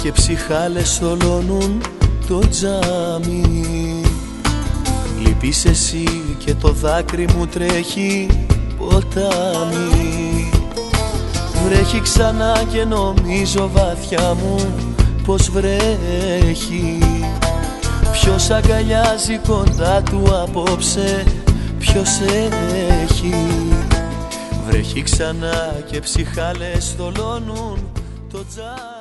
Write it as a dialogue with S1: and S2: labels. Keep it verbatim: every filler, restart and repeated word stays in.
S1: και ψυχάλες θολώνουν το τζάμι. Λείπεις εσύ και το δάκρυ μου τρέχει ποτάμι. Βρέχει ξανά και νομίζω βαθιά μου πως βρέχει. Ποιος αγκαλιάζει κοντά του απόψε, ποιος έχει. Βρέχει ξανά και ψυχάλες θολώνουν το τζάμι.